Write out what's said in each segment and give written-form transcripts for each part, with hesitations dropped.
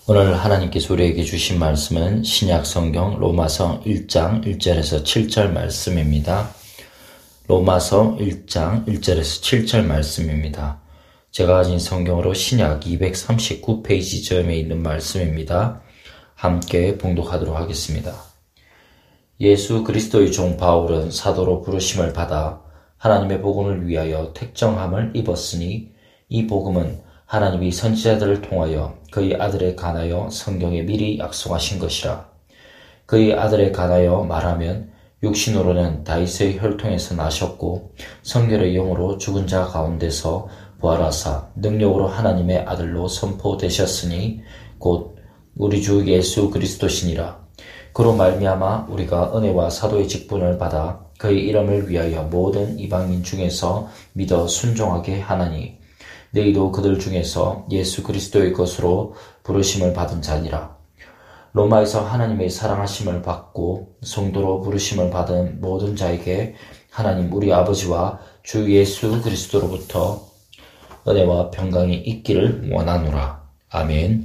오늘 하나님께서 우리에게 주신 말씀은 신약 성경 로마서 1장 1절에서 7절 말씀입니다. 로마서 1장 1절에서 7절 말씀입니다. 제가 가진 성경으로 신약 239페이지쯤에 있는 말씀입니다. 함께 봉독하도록 하겠습니다. 예수 그리스도의 종 바울은 사도로 부르심을 받아 하나님의 복음을 위하여 택정함을 입었으니 이 복음은 하나님이 선지자들을 통하여 그의 아들에 관하여 성경에 미리 약속하신 것이라. 그의 아들에 관하여 말하면 육신으로는 다윗의 혈통에서 나셨고 성결의 영으로 죽은 자 가운데서 부활하사 능력으로 하나님의 아들로 선포되셨으니 곧 우리 주 예수 그리스도시니라. 그로 말미암아 우리가 은혜와 사도의 직분을 받아 그의 이름을 위하여 모든 이방인 중에서 믿어 순종하게 하나니 너희도 그들 중에서 예수 그리스도의 것으로 부르심을 받은 자니라. 로마에서 하나님의 사랑하심을 받고 성도로 부르심을 받은 모든 자에게 하나님 우리 아버지와 주 예수 그리스도로부터 은혜와 평강이 있기를 원하노라. 아멘.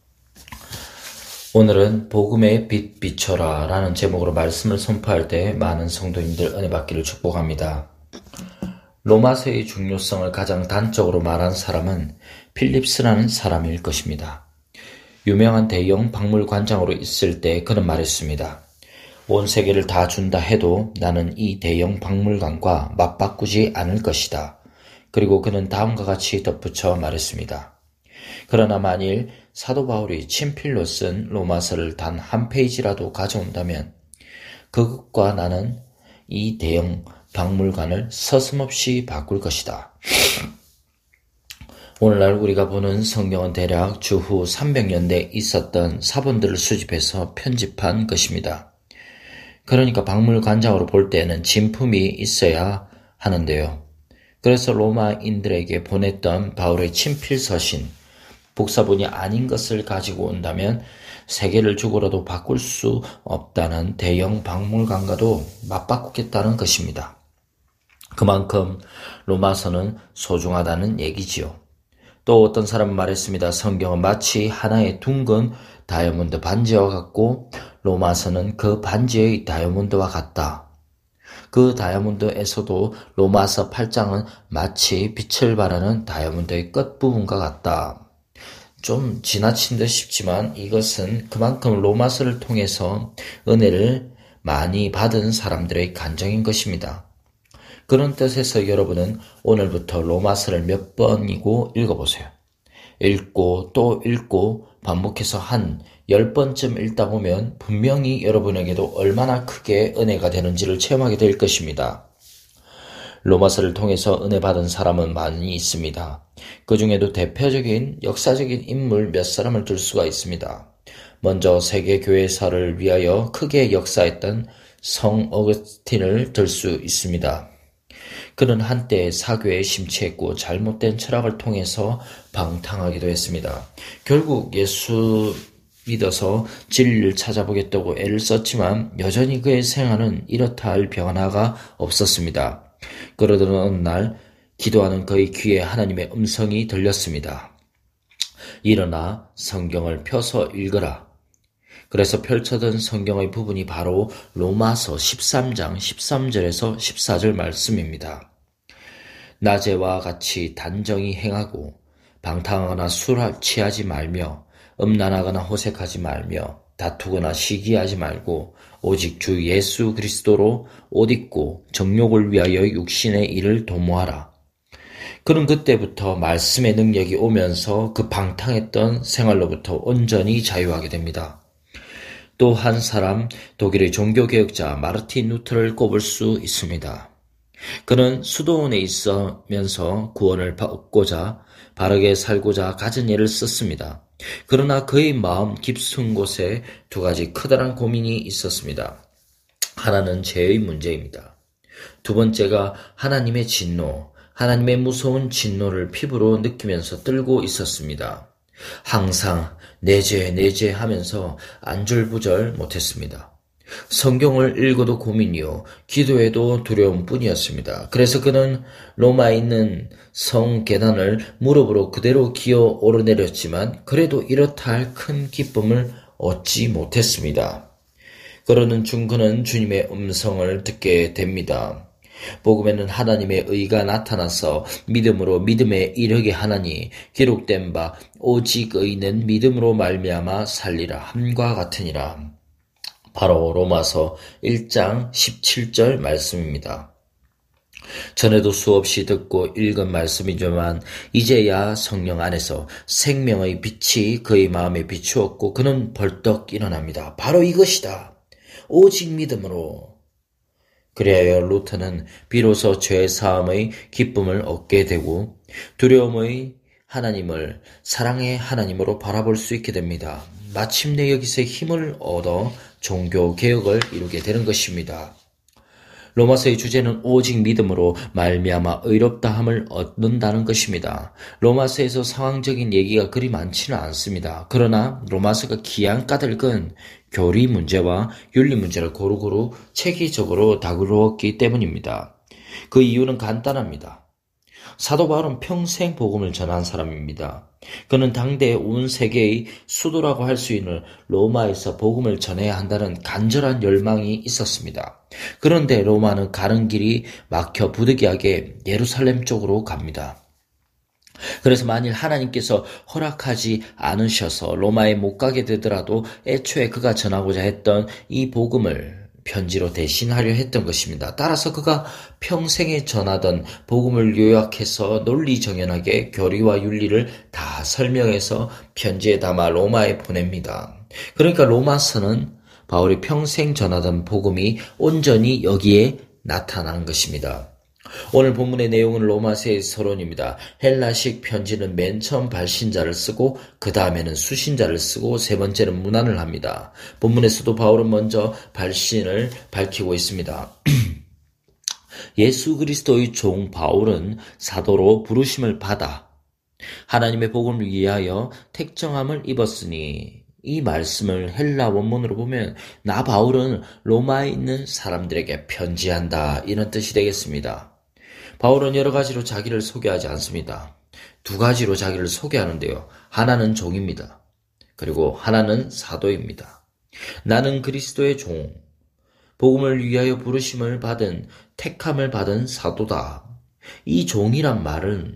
오늘은 복음의 빛 비춰라 라는 제목으로 말씀을 선포할 때 많은 성도님들 은혜 받기를 축복합니다. 로마서의 중요성을 가장 단적으로 말한 사람은 필립스라는 사람일 것입니다. 유명한 대형 박물관장으로 있을 때 그는 말했습니다. 온 세계를 다 준다 해도 나는 이 대형 박물관과 맞바꾸지 않을 것이다. 그리고 그는 다음과 같이 덧붙여 말했습니다. 그러나 만일 사도 바울이 친필로 쓴 로마서를 단 한 페이지라도 가져온다면 그것과 나는 이 대형 박물관을 서슴없이 바꿀 것이다. 오늘날 우리가 보는 성경은 대략 주후 300년대에 있었던 사본들을 수집해서 편집한 것입니다. 그러니까 박물관장으로 볼 때는 진품이 있어야 하는데요. 그래서 로마인들에게 보냈던 바울의 친필 서신, 복사본이 아닌 것을 가지고 온다면 세계를 주고라도 바꿀 수 없다는 대형 박물관과도 맞바꾸겠다는 것입니다. 그만큼 로마서는 소중하다는 얘기지요. 또 어떤 사람은 말했습니다. 성경은 마치 하나의 둥근 다이아몬드 반지와 같고 로마서는 그 반지의 다이아몬드와 같다. 그 다이아몬드에서도 로마서 8장은 마치 빛을 발하는 다이아몬드의 끝부분과 같다. 좀 지나친 듯 싶지만 이것은 그만큼 로마서를 통해서 은혜를 많이 받은 사람들의 간증인 것입니다. 그런 뜻에서 여러분은 오늘부터 로마서를 몇 번이고 읽어보세요. 읽고 또 읽고 반복해서 한 10번쯤 읽다 보면 분명히 여러분에게도 얼마나 크게 은혜가 되는지를 체험하게 될 것입니다. 로마서를 통해서 은혜 받은 사람은 많이 있습니다. 그 중에도 대표적인 역사적인 인물 몇 사람을 들 수가 있습니다. 먼저 세계교회사를 위하여 크게 역사했던 성 어거스틴을 들 수 있습니다. 그는 한때 사교에 심취했고 잘못된 철학을 통해서 방탕하기도 했습니다. 결국 예수 믿어서 진리를 찾아보겠다고 애를 썼지만 여전히 그의 생활은 이렇다 할 변화가 없었습니다. 그러던 어느 날 기도하는 그의 귀에 하나님의 음성이 들렸습니다. 일어나 성경을 펴서 읽어라. 그래서 펼쳐든 성경의 부분이 바로 로마서 13장 13절에서 14절 말씀입니다. 낮에와 같이 단정히 행하고 방탕하거나 술 취하지 말며 음란하거나 호색하지 말며 다투거나 시기하지 말고 오직 주 예수 그리스도로 옷 입고 정욕을 위하여 육신의 일을 도모하라. 그는 그때부터 말씀의 능력이 오면서 그 방탕했던 생활로부터 온전히 자유하게 됩니다. 또 한 사람 독일의 종교개혁자 마르틴 루터를 꼽을 수 있습니다. 그는 수도원에 있으면서 구원을 얻고자 바르게 살고자 갖은 예를 썼습니다. 그러나 그의 마음 깊은 곳에 두 가지 커다란 고민이 있었습니다. 하나는 죄의 문제입니다. 두 번째가 하나님의 진노, 하나님의 무서운 진노를 피부로 느끼면서 떨고 있었습니다. 항상 내 죄 하면서 안절부절 못했습니다. 성경을 읽어도 고민이요, 기도해도 두려움뿐이었습니다. 그래서 그는 로마에 있는 성 계단을 무릎으로 그대로 기어 오르내렸지만 그래도 이렇다 할 큰 기쁨을 얻지 못했습니다. 그러는 중 그는 주님의 음성을 듣게 됩니다. 복음에는 하나님의 의가 나타나서 믿음으로 믿음에 이르게 하나니 기록된 바 오직 의는 믿음으로 말미암아 살리라 함과 같으니라. 바로 로마서 1장 17절 말씀입니다. 전에도 수없이 듣고 읽은 말씀이지만 이제야 성령 안에서 생명의 빛이 그의 마음에 비추었고 그는 벌떡 일어납니다. 바로 이것이다. 오직 믿음으로. 그리하여 루터는 비로소 죄 사함의 기쁨을 얻게 되고 두려움의 하나님을 사랑의 하나님으로 바라볼 수 있게 됩니다. 마침내 여기서 힘을 얻어 종교 개혁을 이루게 되는 것입니다. 로마서의 주제는 오직 믿음으로 말미암아 의롭다함을 얻는다는 것입니다. 로마서에서 상황적인 얘기가 그리 많지는 않습니다. 그러나 로마서가 기양 까닭은 교리 문제와 윤리 문제를 고루고루 체계적으로 다루었기 때문입니다. 그 이유는 간단합니다. 사도 바울은 평생 복음을 전한 사람입니다. 그는 당대 온 세계의 수도라고 할 수 있는 로마에서 복음을 전해야 한다는 간절한 열망이 있었습니다. 그런데 로마는 가는 길이 막혀 부득이하게 예루살렘 쪽으로 갑니다. 그래서 만일 하나님께서 허락하지 않으셔서 로마에 못 가게 되더라도 애초에 그가 전하고자 했던 이 복음을 편지로 대신하려 했던 것입니다. 따라서 그가 평생에 전하던 복음을 요약해서 논리정연하게 교리와 윤리를 다 설명해서 편지에 담아 로마에 보냅니다. 그러니까 로마서는 바울이 평생 전하던 복음이 온전히 여기에 나타난 것입니다. 오늘 본문의 내용은 로마서의 서론입니다. 헬라식 편지는 맨 처음 발신자를 쓰고 그 다음에는 수신자를 쓰고 세 번째는 문안을 합니다. 본문에서도 바울은 먼저 발신을 밝히고 있습니다. 예수 그리스도의 종 바울은 사도로 부르심을 받아 하나님의 복음을 위하여 택정함을 입었으니, 이 말씀을 헬라 원문으로 보면 나 바울은 로마에 있는 사람들에게 편지한다, 이런 뜻이 되겠습니다. 바울은 여러 가지로 자기를 소개하지 않습니다. 두 가지로 자기를 소개하는데요. 하나는 종입니다. 그리고 하나는 사도입니다. 나는 그리스도의 종, 복음을 위하여 부르심을 받은, 택함을 받은 사도다. 이 종이란 말은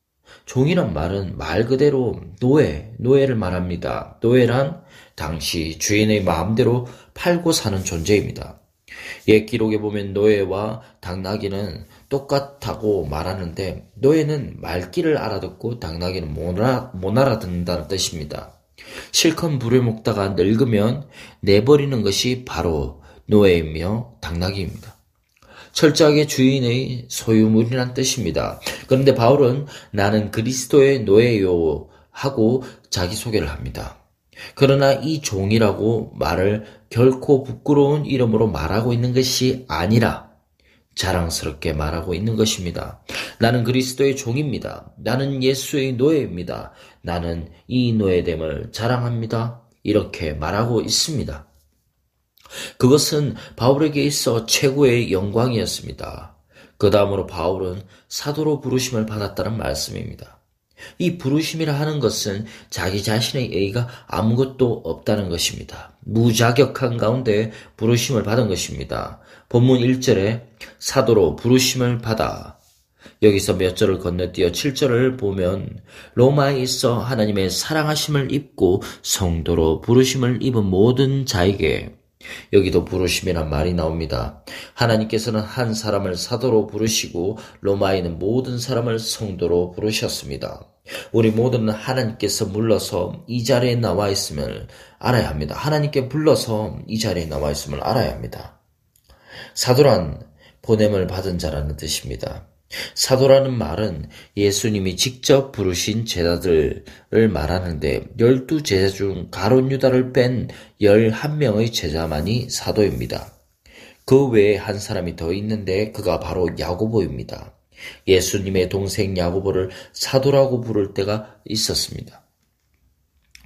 말 그대로 노예를 말합니다. 노예란 당시 주인의 마음대로 팔고 사는 존재입니다. 옛 기록에 보면 노예와 당나귀는 똑같다고 말하는데 노예는 말귀를 알아듣고 당나귀는 못 알아듣는다는 뜻입니다. 실컷 부려먹다가 늙으면 내버리는 것이 바로 노예이며 당나귀입니다. 철저하게 주인의 소유물이란 뜻입니다. 그런데 바울은 나는 그리스도의 노예요 하고 자기소개를 합니다. 그러나 이 종이라고 말을 결코 부끄러운 이름으로 말하고 있는 것이 아니라 자랑스럽게 말하고 있는 것입니다. 나는 그리스도의 종입니다. 나는 예수의 노예입니다. 나는 이 노예됨을 자랑합니다. 이렇게 말하고 있습니다. 그것은 바울에게 있어 최고의 영광이었습니다. 그 다음으로 바울은 사도로 부르심을 받았다는 말씀입니다. 이 부르심이라 하는 것은 자기 자신의 의의가 아무것도 없다는 것입니다. 무자격한 가운데 부르심을 받은 것입니다. 본문 1절에 사도로 부르심을 받아, 여기서 몇 절을 건너뛰어 7절을 보면 로마에 있어 하나님의 사랑하심을 입고 성도로 부르심을 입은 모든 자에게, 여기도 부르심이란 말이 나옵니다. 하나님께서는 한 사람을 사도로 부르시고 로마에 있는 모든 사람을 성도로 부르셨습니다. 우리 모두는 하나님께서 불러서 이 자리에 나와 있음을 알아야 합니다. 하나님께 불러서 이 자리에 나와 있음을 알아야 합니다. 사도란 보냄을 받은 자라는 뜻입니다. 사도라는 말은 예수님이 직접 부르신 제자들을 말하는데 12제자 중 가룟 유다를 뺀 11명의 제자만이 사도입니다. 그 외에 한 사람이 더 있는데 그가 바로 야고보입니다. 예수님의 동생 야고보를 사도라고 부를 때가 있었습니다.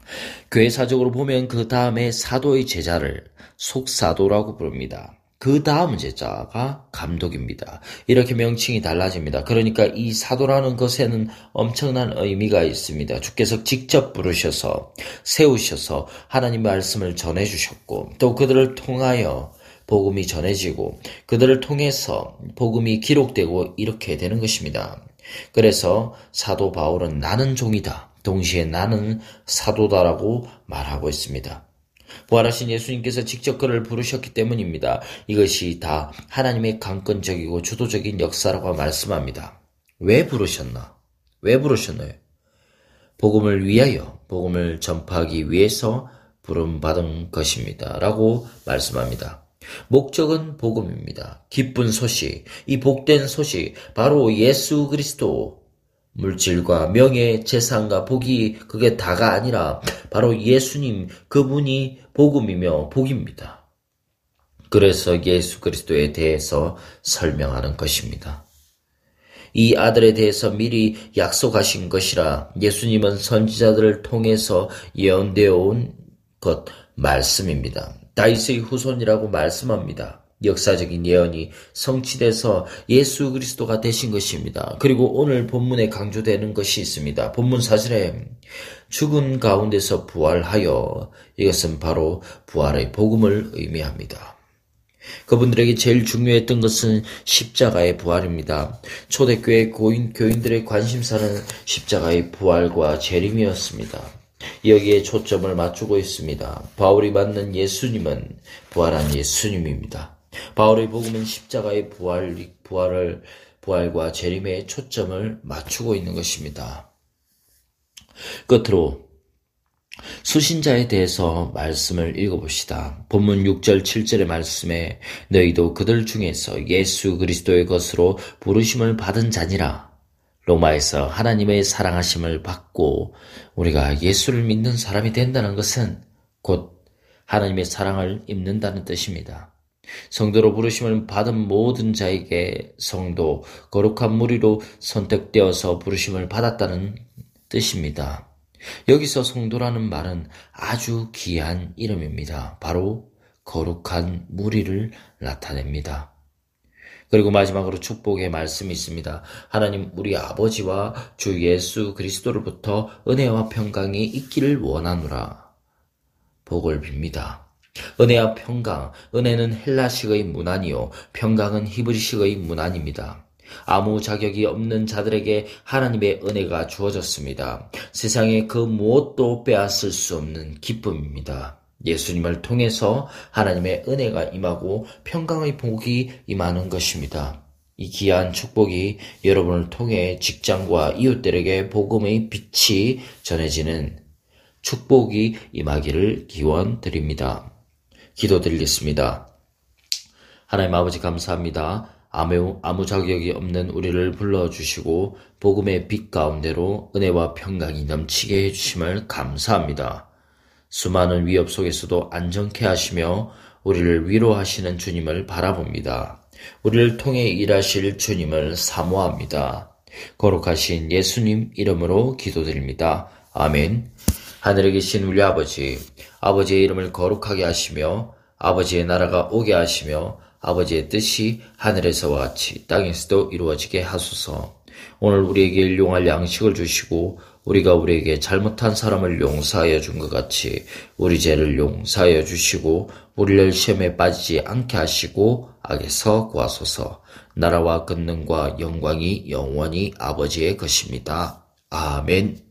교회사적으로 보면 그 다음에 사도의 제자를 속사도라고 부릅니다. 그 다음 제자가 감독입니다. 이렇게 명칭이 달라집니다. 그러니까 이 사도라는 것에는 엄청난 의미가 있습니다. 주께서 직접 부르셔서 세우셔서 하나님 말씀을 전해주셨고 또 그들을 통하여 복음이 전해지고 그들을 통해서 복음이 기록되고 이렇게 되는 것입니다. 그래서 사도 바울은 나는 종이다. 동시에 나는 사도다라고 말하고 있습니다. 부활하신 예수님께서 직접 그를 부르셨기 때문입니다. 이것이 다 하나님의 강권적이고 주도적인 역사라고 말씀합니다. 왜 부르셨나? 왜 부르셨나요? 복음을 위하여, 복음을 전파하기 위해서 부름받은 것입니다. 라고 말씀합니다. 목적은 복음입니다. 기쁜 소식, 이 복된 소식, 바로 예수 그리스도, 물질과 명예, 재산과 복이 그게 다가 아니라 바로 예수님 그분이 복음이며 복입니다. 그래서 예수 그리스도에 대해서 설명하는 것입니다. 이 아들에 대해서 미리 약속하신 것이라 예수님은 선지자들을 통해서 예언되어 온 것 말씀입니다. 다윗의 후손이라고 말씀합니다. 역사적인 예언이 성취돼서 예수 그리스도가 되신 것입니다. 그리고 오늘 본문에 강조되는 것이 있습니다. 본문 사절에 죽은 가운데서 부활하여 이것은 바로 부활의 복음을 의미합니다. 그분들에게 제일 중요했던 것은 십자가의 부활입니다. 초대교회 교인들의 관심사는 십자가의 부활과 재림이었습니다. 여기에 초점을 맞추고 있습니다. 바울이 만난 예수님은 부활한 예수님입니다. 바울의 복음은 십자가의 부활과 재림에 초점을 맞추고 있는 것입니다. 끝으로 수신자에 대해서 말씀을 읽어봅시다. 본문 6절 7절의 말씀에 너희도 그들 중에서 예수 그리스도의 것으로 부르심을 받은 자니라. 로마에서 하나님의 사랑하심을 받고 우리가 예수를 믿는 사람이 된다는 것은 곧 하나님의 사랑을 입는다는 뜻입니다. 성도로 부르심을 받은 모든 자에게 성도, 거룩한 무리로 선택되어서 부르심을 받았다는 뜻입니다. 여기서 성도라는 말은 아주 귀한 이름입니다. 바로 거룩한 무리를 나타냅니다. 그리고 마지막으로 축복의 말씀이 있습니다. 하나님 우리 아버지와 주 예수 그리스도로부터 은혜와 평강이 있기를 원하노라. 복을 빕니다. 은혜와 평강, 은혜는 헬라식의 문안이요 평강은 히브리식의 문안입니다. 아무 자격이 없는 자들에게 하나님의 은혜가 주어졌습니다. 세상에 그 무엇도 빼앗을 수 없는 기쁨입니다. 예수님을 통해서 하나님의 은혜가 임하고 평강의 복이 임하는 것입니다. 이 귀한 축복이 여러분을 통해 직장과 이웃들에게 복음의 빛이 전해지는 축복이 임하기를 기원드립니다. 기도드리겠습니다. 하나님 아버지 감사합니다. 아무 자격이 없는 우리를 불러주시고 복음의 빛 가운데로 은혜와 평강이 넘치게 해주심을 감사합니다. 수많은 위협 속에서도 안정케 하시며 우리를 위로하시는 주님을 바라봅니다. 우리를 통해 일하실 주님을 사모합니다. 거룩하신 예수님 이름으로 기도드립니다. 아멘. 하늘에 계신 우리 아버지, 아버지의 이름을 거룩하게 하시며 아버지의 나라가 오게 하시며 아버지의 뜻이 하늘에서와 같이 땅에서도 이루어지게 하소서. 오늘 우리에게 일용할 양식을 주시고 우리가 우리에게 잘못한 사람을 용서하여 준 것 같이 우리 죄를 용서하여 주시고 우리를 시험에 빠지지 않게 하시고 악에서 구하소서. 나라와 권능과 영광이 영원히 아버지의 것입니다. 아멘.